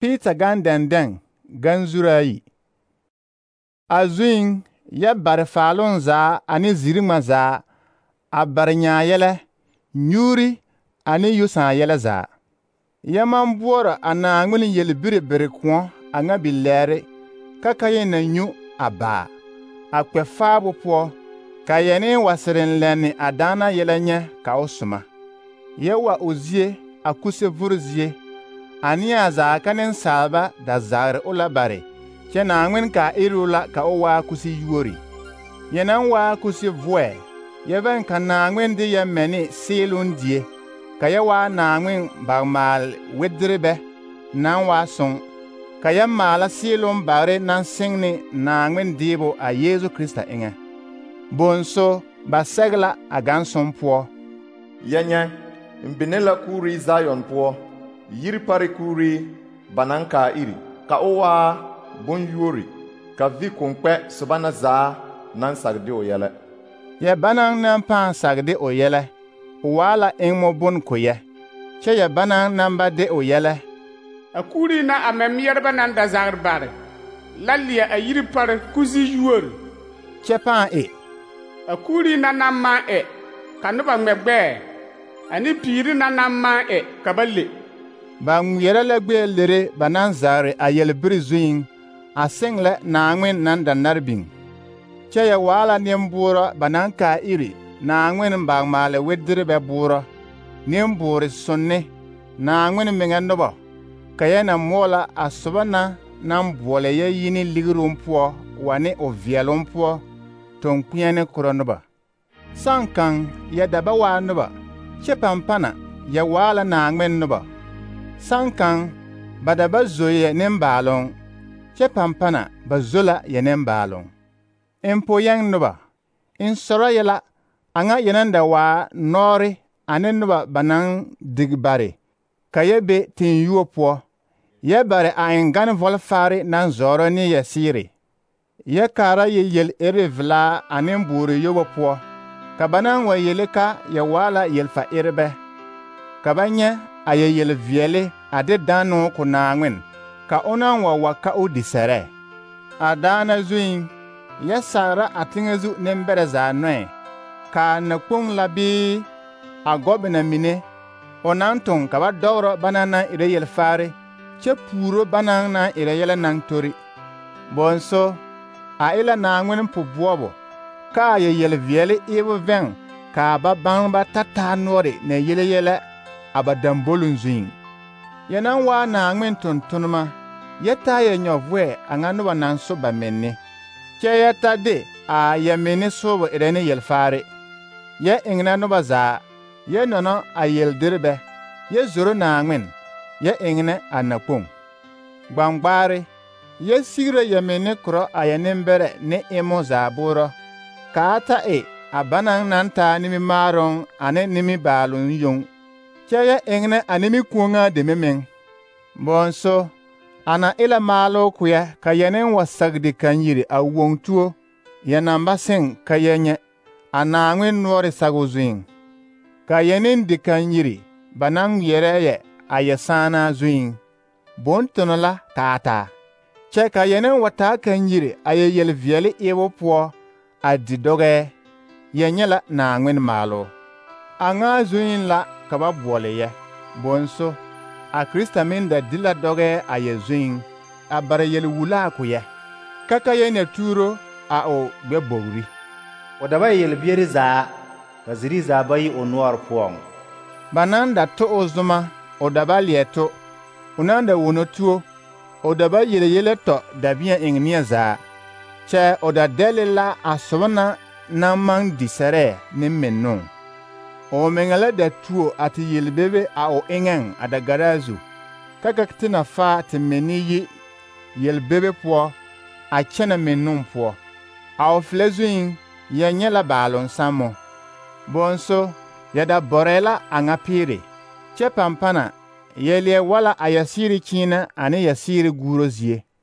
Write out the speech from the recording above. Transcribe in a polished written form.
Peter gan denden gan zurayi. A zuyin ya bar falun za ani zirima za a bar yele nyuri ani yusa yele za. Ya man buora ana ngulin yel bire kwa anga bilere kakaye na nyu aba a kwe faabo po kayene wasirin leni adana yele nye ka osuma. Yewa ozie akuse vurzie ania za kanen salba da zagre ola bare kena ngwen ka irula ka owa kusi yuori yenan wa kusi vwe yeven kana ngwen de yemeni silun die ka yewa na ngwen bagmal wedrebe nan wa son ka yemala silun bare nan singni na ngwen dibo a Yesu Krista inge bonso ba segla agan son po yanya mbinela kuri Zion po yiri pare kuri bananka iri ka owa bon yuri ka vi kunkpe subana za nan sagde o yele ya banan nan pan sagde o yele wala enmo bon ko ye che ya banan nan ba de o yele akuri na amemiyer banan da zagar bare lalliya a yiri pare kuzi yuor che pan akuri na namma kanuba ngbe ani piri na namma kaballe ba nguyere la gbe lere banan zare a yel brizuin a single na ngwen nan da narbin che ya wala nembura banan ka iri na ngwen ba male wedre be bura nembure sonne na ngwen mengan no ba kayena mola asubana nan bole ye yini ligrum po wane o vielum po ton kuyane kronoba sankan ya daba wa no ba che pampana ya wala na ngwen no ba sankan bada ba zoye nembalon che pampana ba zola ye nembalon empo yang nuba in sora yela anga yenanda wa nori anen nuba banan digbare kayebe tin yuopo ye bare a engan volfari nan zoro ni ye siri ye kara ye yel erevla anen buri yobo kabanan wa yeleka ye wala yelfa irbe kabanya aye yel viele ade dano ko nangwen ka onan wa waka odisere adana zuin ya sara atingezu nembere za noe ka na kpong labi agobna mine onanton ka ba dawro banana ire yel fare che puro banana ire yel nang tori bonso a ila nangwen pu bobo ka ye yel viele evo ven ka ba bangba tata nori ne yele yele abadan bolun zuin yenan wa na ngmen tontonma yeta ye nyovwe angano banan so ba menni che yeta de a ye menni so bo irene yel fare ye ingna no baza ye nono a yel dirbe ye zoro na ngmen ye ingna anapon gbangbare ye sigre ye menni kro a ye nembere ne emo za buro ka ata abanan nanta nimi maron ane nimi balun yung Chaya engne animi kuonga de memeng. Bonso, ana ila malo kuya kayenen wasagdi kanyiri a wongtuo, yanamba seng kayenye, ana angwen nuore sagozuing. Kayenen di kanyiri, banang yereye ayasana zuing. Bontonola tata. Che kayenen wata kanyiri aye yel vieli ewo po, adidoge, yenyela na angwen malo. Anga zuing la, kaba bwole ye bonso a Krista min da dila doge a yezuin a bare yel wula ku ye kaka ye ne turo a o gbe bowri o da bay yel bieri za ka ziri za bay o noir puong bananda to ozuma o da ba lieto unanda wono tuo o da ba yele to da bien ingnia za che o da delela asona na man disere ni menno o mengala da tuo ati yelbebe a o engen adagarazu kaka ktina fa ti meniyi yelbebe po a chena menum po a o flezuin ya nyela balon samo bonso ya da borela angapire che pampana yelie wala ayasiri china ane yasiri gurozie